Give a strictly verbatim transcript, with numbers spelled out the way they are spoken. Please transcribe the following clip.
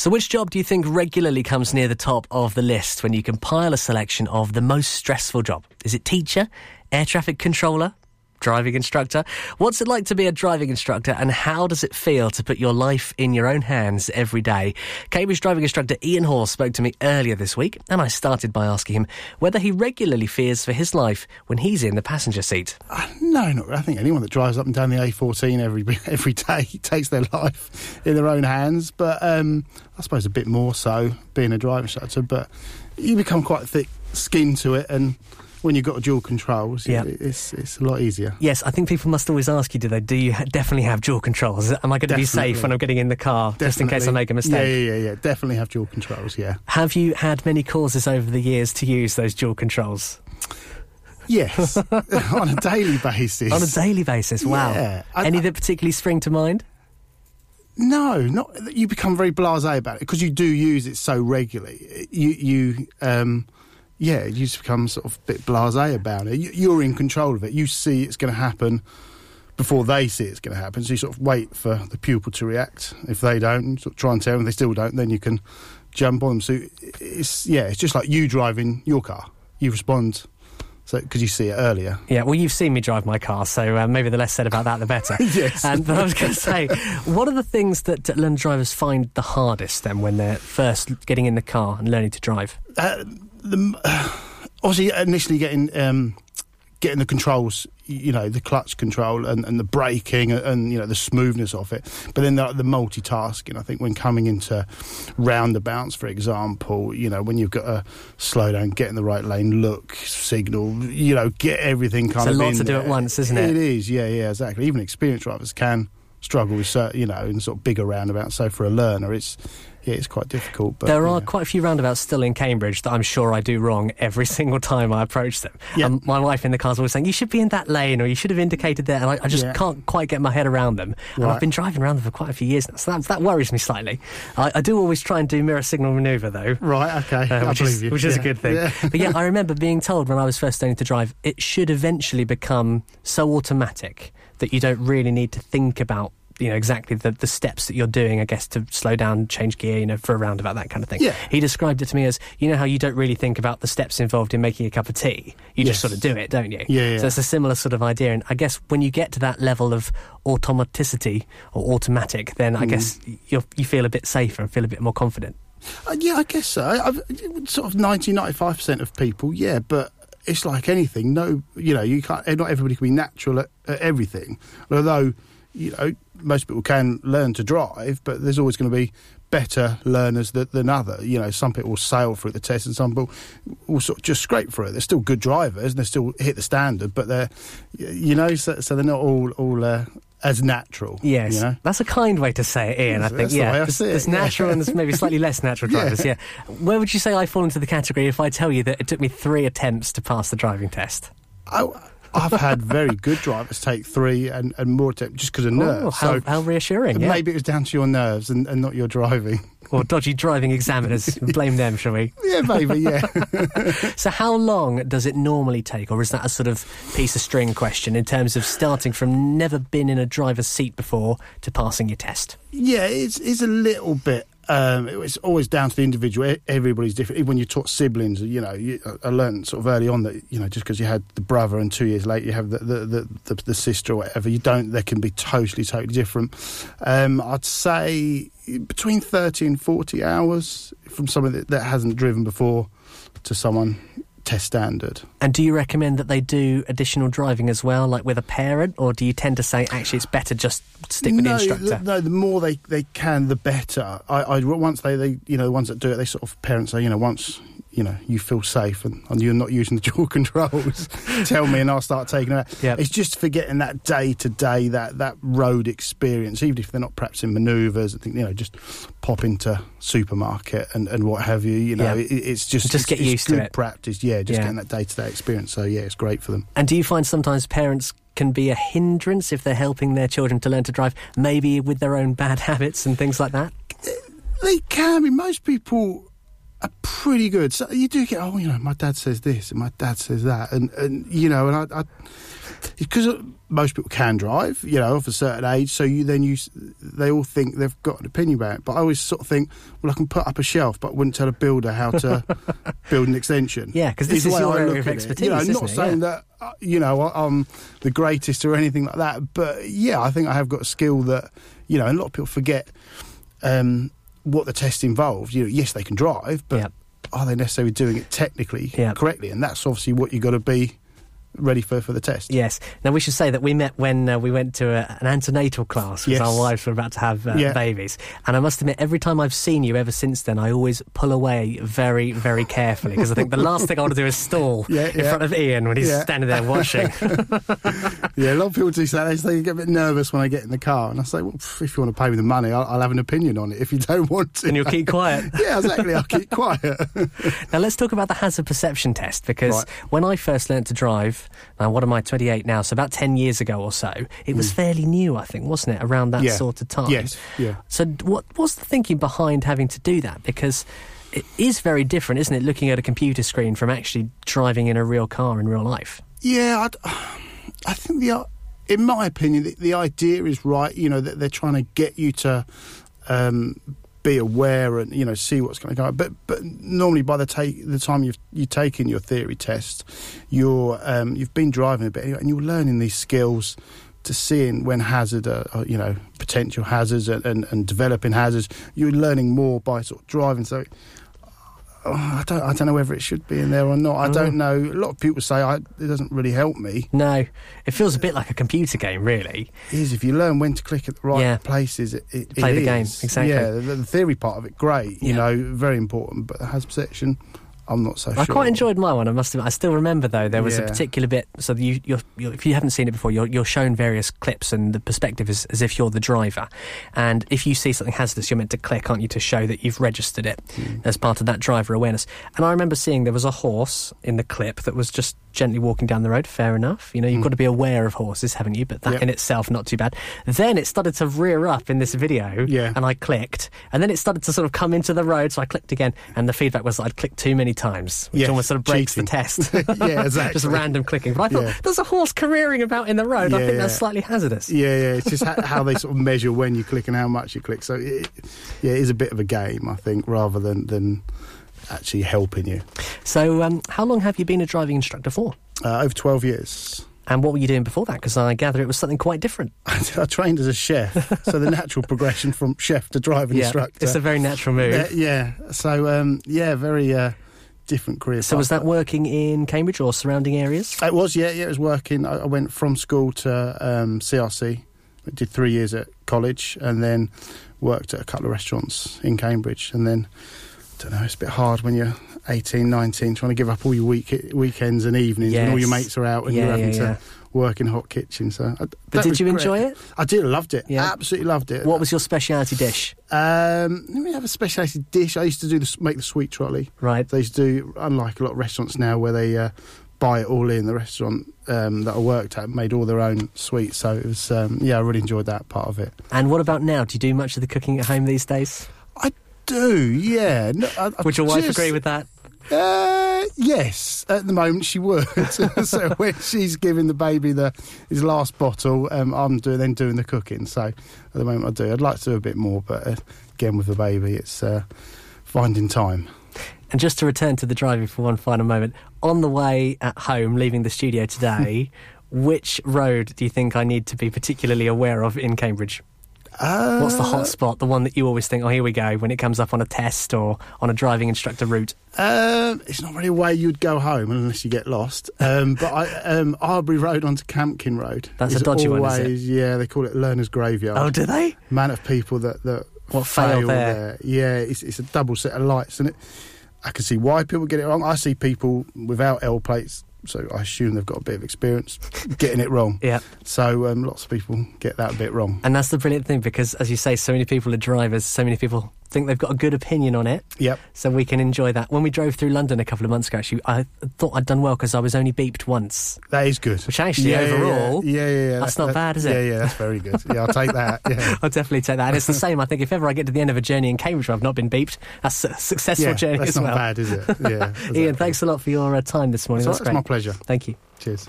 So which job do you think regularly comes near the top of the list when you compile a selection of the most stressful job? Is it teacher, air traffic controller, driving instructor? What's it like to be a driving instructor, and how does it feel to put your life in your own hands every day? Cambridge driving instructor Ian Hall spoke to me earlier this week, and I started by asking him whether he regularly fears for his life when he's in the passenger seat. Uh, no, not really. I think anyone that drives up and down the A fourteen every every day takes their life in their own hands, but um, I suppose a bit more so being a driving instructor, but you become quite thick-skinned to it, and when you've got dual controls, yeah. it's it's a lot easier. Yes, I think people must always ask you, do they, do you ha- definitely have dual controls? Am I going to be safe when I'm getting in the car, definitely. Just in case I make a mistake? Yeah, yeah, yeah, yeah, definitely have dual controls, yeah. Have you had many causes over the years to use those dual controls? Yes, on a daily basis. On a daily basis, wow. Yeah. I, Any I, that particularly spring to mind? No, not. You become very blasé about it because you do use it so regularly. You, you, um, yeah, you just become sort of a bit blasé about it. You, you're in control of it. You see it's going to happen before they see it's going to happen. So you sort of wait for the pupil to react. If they don't, sort of try and tell them. If they still don't, then you can jump on them. So it's yeah, it's just like you driving your car. You respond. So, because you see it earlier. Yeah, well, you've seen me drive my car, so uh, maybe the less said about that, the better. Yes. Um, but I was going to say, what are the things that uh, learner drivers find the hardest, then, when they're first getting in the car and learning to drive? Uh, the, uh, obviously, initially getting um, getting the controls, you know, the clutch control and, and the braking and, and, you know, the smoothness of it. But then the, the multitasking, I think, when coming into roundabouts, for example, you know, when you've got to slow down, get in the right lane, look, signal, you know, get everything kind of in. It's a lot to there. do at once, isn't it? It is, yeah, yeah, exactly. Even experienced drivers can struggle with, certain, you know, in sort of bigger roundabouts. So for a learner, it's... Yeah, it's quite difficult. But, there are yeah. quite a few roundabouts still in Cambridge that I'm sure I do wrong every single time I approach them. Yeah. Um, my wife in the car is always saying, you should be in that lane, or you should have indicated there, and I, I just yeah. can't quite get my head around them. And right. I've been driving around them for quite a few years now, so that, that worries me slightly. I, I do always try and do mirror signal manoeuvre, though. Right, OK, uh, I which believe is, you. Which is yeah. a good thing. Yeah. But yeah, I remember being told when I was first learning to drive, it should eventually become so automatic that you don't really need to think about, you know, exactly the, the steps that you're doing, I guess, to slow down, change gear, you know, for a roundabout, that kind of thing. Yeah. He described it to me as, you know how you don't really think about the steps involved in making a cup of tea? You yes. just sort of do it, don't you? Yeah, yeah. So it's a similar sort of idea. And I guess when you get to that level of automaticity or automatic, then I mm. guess you you feel a bit safer and feel a bit more confident. Uh, yeah, I guess so. I've, sort of ninety, ninety-five percent of people, yeah, but it's like anything. No, you know, you can't, not everybody can be natural at, at everything. Although, you know, most people can learn to drive, but there's always going to be better learners than, than other. You know, some people will sail through the test and some people will sort of just scrape through it. They're still good drivers and they still hit the standard, but they're, you know, so, so they're not all all uh, as natural. Yes, you know? That's a kind way to say it, Ian. That's, I think, that's yeah, the way I there's, see it, there's yeah. natural and there's maybe slightly less natural drivers. Yeah. yeah. Where would you say I fall into the category if I tell you that it took me three attempts to pass the driving test? I, I've had very good drivers take three and, and more attempts just because of nerves. Oh, how, so how reassuring, yeah. Maybe it was down to your nerves and, and not your driving. Or dodgy driving examiners. Blame them, shall we? Yeah, maybe, yeah. So how long does it normally take, or is that a sort of piece of string question in terms of starting from never been in a driver's seat before to passing your test? Yeah, it's, it's a little bit... Um, it's always down to the individual. Everybody's different. Even when you taught siblings, you know, you, I learned sort of early on that, you know, just because you had the brother and two years later you have the the, the, the the sister or whatever, you don't, they can be totally, totally different. Um, I'd say between thirty and forty hours from someone that, that hasn't driven before to someone test standard. And do you recommend that they do additional driving as well, like with a parent, or do you tend to say actually it's better just stick with no, the instructor? No, the more they, they can, the better. I, I once they, they you know the ones that do it, they sort of parents say, you know, once you know you feel safe and, and you're not using the dual controls, tell me and I'll start taking it. Yep. It's just for getting that day to day, that that road experience, even if they're not practicing manoeuvres. I think, you know, just pop into supermarket and, and what have you. You know, yep. it, it's just just it's, get it's used good to it. Practice. Yeah, just yeah. getting that day to day experience. So yeah, it's great for them. And do you find sometimes parents can be a hindrance if they're helping their children to learn to drive, maybe with their own bad habits and things like that? They can be. Most people are pretty good. So you do get, oh, you know, my dad says this and my dad says that, and, and you know, and I, I because most people can drive, you know, of a certain age. So you then you they all think they've got an opinion about it. But I always sort of think, well, I can put up a shelf, but I wouldn't tell a builder how to build an extension. Yeah, because this is, is your area of expertise. You know, isn't not it? saying yeah. that uh, you know I'm the greatest or anything like that, but yeah, I think I have got a skill that, you know, and a lot of people forget um, what the test involves. You know, yes, they can drive, but Yep. are they necessarily doing it technically Yep. correctly? And that's obviously what you've got to be ready for for the test. Yes. Now, we should say that we met when uh, we went to a, an antenatal class because Yes. our wives were about to have uh, Yeah. babies. And I must admit, every time I've seen you ever since then, I always pull away very, very carefully because I think the last thing I want to do is stall Yeah, in yeah. front of Ian when he's Yeah. standing there watching. Yeah, a lot of people do say that. They say they get a bit nervous when I get in the car, and I say, well, pff, if you want to pay me the money, I'll, I'll have an opinion on it. If you don't want to, And you'll keep quiet. Yeah, exactly. I'll keep quiet. Now, let's talk about the hazard perception test because Right. when I first learnt to drive, now what am I, twenty-eight now, so about ten years ago or so, it was fairly new, I think, wasn't it, around that Yeah. sort of time? Yes, yeah. So what was the thinking behind having to do that? Because it is very different, isn't it, looking at a computer screen from actually driving in a real car in real life? Yeah, I'd, I think the, in my opinion, the, the idea is right. You know, that they're trying to get you to um, be aware and, you know, see what's going to go on. But but normally by the take the time you've you've taken your theory test, you're um, you've been driving a bit anyway, and you're learning these skills to seeing when hazard, uh, uh, you know, potential hazards and, and, and developing hazards. You're learning more by sort of driving. So oh, I don't I don't know whether it should be in there or not. I Oh. don't know. A lot of people say I, it doesn't really help me. No, it feels a bit like a computer game, really. It is, if you learn when to click at the right Yeah. places, it, it, Play it the game, is. exactly. Yeah, the, the theory part of it, great, you Yeah. know, very important, but the hazard perception, I'm not so I sure. quite enjoyed my one, I must admit. I still remember, though, there was a Yeah. particular bit, so you, you're, you're, if you haven't seen it before, you're, you're shown various clips and the perspective is as if you're the driver. And if you see something hazardous, you're meant to click, aren't you, to show that you've registered it Mm. as part of that driver awareness. And I remember seeing there was a horse in the clip that was just gently walking down the road, fair enough. You know, you've Mm. got to be aware of horses, haven't you? But that Yep. in itself, not too bad. Then it started to rear up in this video, Yeah. and I clicked. And then it started to sort of come into the road, so I clicked again, and the feedback was that I'd clicked too many times, which Yes, almost sort of breaks cheating. the test. Yeah, exactly. Just random clicking. But I thought, Yeah. there's a horse careering about in the road. I Yeah, think that's yeah. slightly hazardous. Yeah, yeah, it's just how, how they sort of measure when you click and how much you click. So, it, yeah, it is a bit of a game, I think, rather than, than actually helping you. So um, how long have you been a driving instructor for? Uh, over twelve years. And what were you doing before that? Because I gather it was something quite different. I trained as a chef, so the natural progression from chef to driving Yeah, instructor. it's a very natural move. Yeah, yeah. So, um, yeah, very uh, different career. So was path. that working in Cambridge or surrounding areas? It was, yeah, yeah. It was working. I, I went from school to um, C R C. I did three years at college, and then worked at a couple of restaurants in Cambridge. And then, I don't know, it's a bit hard when you're eighteen, nineteen, trying to give up all your week weekends and evenings when all your Yes. mates are out and Yeah, you're having yeah, to yeah. work in hot kitchens. So, I, But that did was you great. enjoy it? I did. I loved it. Yeah. Absolutely loved it. What was your speciality dish? Um, we have a speciality dish. I used to do the make the sweet trolley. Right. They used to do, unlike a lot of restaurants now, where they uh, buy it all in. The restaurant um, that I worked at made all their own sweets, so it was um, yeah, I really enjoyed that part of it. And what about now? Do you do much of the cooking at home these days? I do, yeah. No, I, I Would your wife just- agree with that? Uh, yes, at the moment she would. So when she's giving the baby the his last bottle, um, I'm doing then doing the cooking. So at the moment I do. I'd like to do a bit more, but uh, again with the baby, it's uh, finding time. And just to return to the driving for one final moment, on the way at home, leaving the studio today, which road do you think I need to be particularly aware of in Cambridge? Uh, What's the hot spot, the one that you always think, oh, here we go, when it comes up on a test or on a driving instructor route? Um, it's not really a way you'd go home unless you get lost. Um, but I, um, Arbury Road onto Campkin Road. That's a is dodgy one, is it? always, Yeah, they call it Learner's Graveyard. Oh, do they? Amount of people that, that What, fail fail there? there. Yeah, it's, it's a double set of lights, and it. I can see why people get it wrong. I see people without L plates, so I assume they've got a bit of experience getting it wrong. Yeah. So um, lots of people get that a bit wrong. And that's the brilliant thing, because, as you say, so many people are drivers, so many people think they've got a good opinion on it, Yep. so we can enjoy that. When we drove through London a couple of months ago, actually, I thought I'd done well because I was only beeped once. That is good. Which actually, yeah, overall, yeah, yeah, yeah, yeah. that's That- not that- bad, is it? Yeah, yeah, that's very good. Yeah, I'll take that. Yeah. I'll definitely take that. And it's the same, I think, if ever I get to the end of a journey in Cambridge where I've not been beeped, that's a successful Yeah, journey that's as not well. bad, is it? Yeah. Ian, exactly. thanks a lot for your uh, time this morning. That's, That's all right, great. it's my pleasure. Thank you. Cheers.